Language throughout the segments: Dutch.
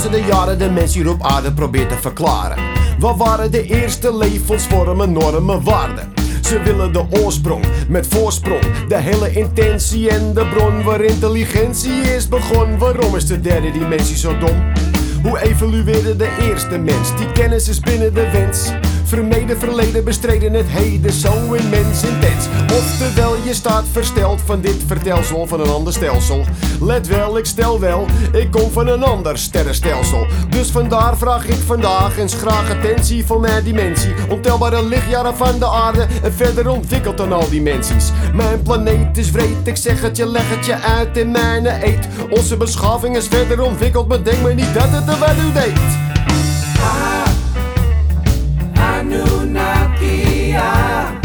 tussen de jaren de mens hier op aarde probeert te verklaren. Wat waren de eerste levensvormen, normen, waarden? Ze willen de oorsprong met voorsprong, de hele intentie en de bron waar intelligentie is begon. Waarom is de derde dimensie zo dom? Hoe evolueerde de eerste mens? Die kennis is binnen de wens. Vermeden verleden, bestreden het heden zo immens intens. Oftewel, je staat versteld van dit vertelsel van een ander stelsel. Let wel, ik stel wel, ik kom van een ander sterrenstelsel. Dus vandaar vraag ik vandaag eens graag attentie voor mijn dimensie. Ontelbare lichtjaren van de aarde en verder ontwikkeld dan al dimensies. Mijn planeet is wreed, ik zeg het je, leg het je uit in mijn eet. Onze beschaving is verder ontwikkeld, maar denk maar niet dat het er wat u deed. Anunnakia,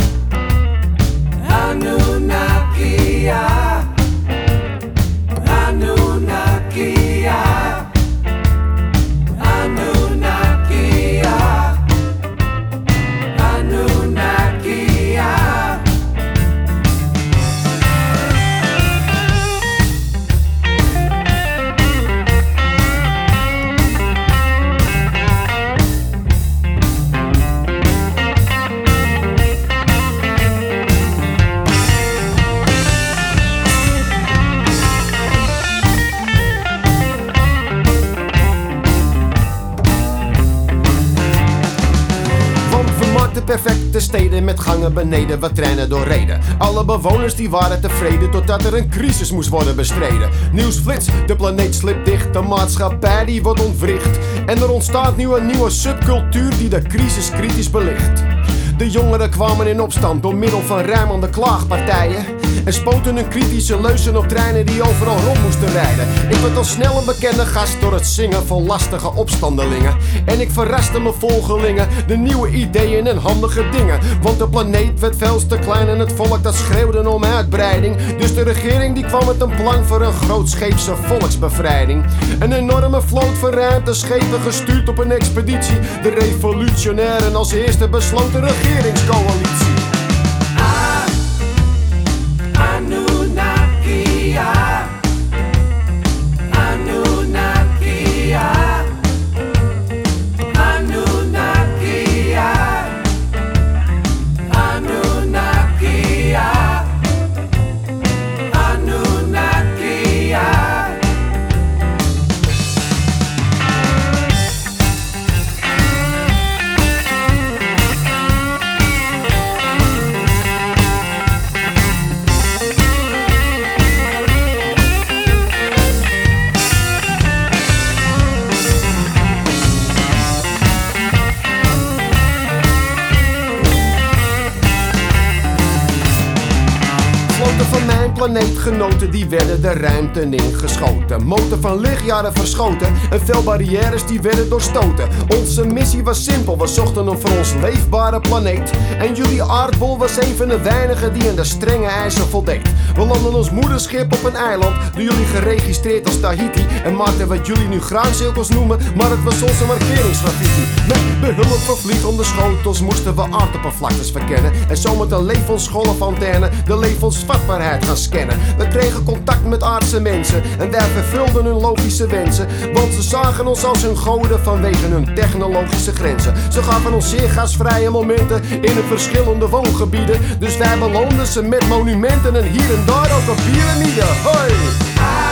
Anunnakia, Anunnakia, Anunnakia, Anunnakia. De perfecte steden met gangen beneden waar treinen doorreden. Alle bewoners die waren tevreden totdat er een crisis moest worden bestreden. Nieuwsflits, de planeet slipt dicht, de maatschappij die wordt ontwricht. En er ontstaat nu een nieuwe subcultuur die de crisis kritisch belicht. De jongeren kwamen in opstand door middel van ruimende klaagpartijen en spoten een kritische leuzen op treinen die overal rond moesten rijden. Ik werd al snel een bekende gast door het zingen van lastige opstandelingen. En ik verraste mijn volgelingen, de nieuwe ideeën en handige dingen. Want de planeet werd veel te klein en het volk dat schreeuwde om uitbreiding. Dus de regering die kwam met een plan voor een grootscheepse volksbevrijding. Een enorme vloot van ruimteschepen gestuurd op een expeditie. De revolutionairen als eerste besloten regeringscoalitie. Anunnakia, Anunnakia, Anunnakia, Anunnakia, Anunnakia. Van mijn planeetgenoten die werden de ruimte ingeschoten. Motor van lichtjaren verschoten en veel barrières die werden doorstoten. Onze missie was simpel, we zochten een voor ons leefbare planeet. En jullie aardbol was een van de weinigen die aan de strenge eisen voldeed. We landden ons moederschip op een eiland, door jullie geregistreerd als Tahiti. En maakten wat jullie nu graancirkels noemen, maar het was onze markeringsgraffiti. Met behulp van vliegende schotels moesten we aardoppervlaktes verkennen. En zo met een levensgolfantenne de levensvatbaarheid gaan scannen. We kregen contact met aardse mensen en wij vervulden hun logische wensen. Want ze zagen ons als hun goden vanwege hun technologische grenzen. Ze gaven ons zeer gasvrije momenten in de verschillende woongebieden. Dus wij beloonden ze met monumenten en hier en daar ook een piramide. Hoi!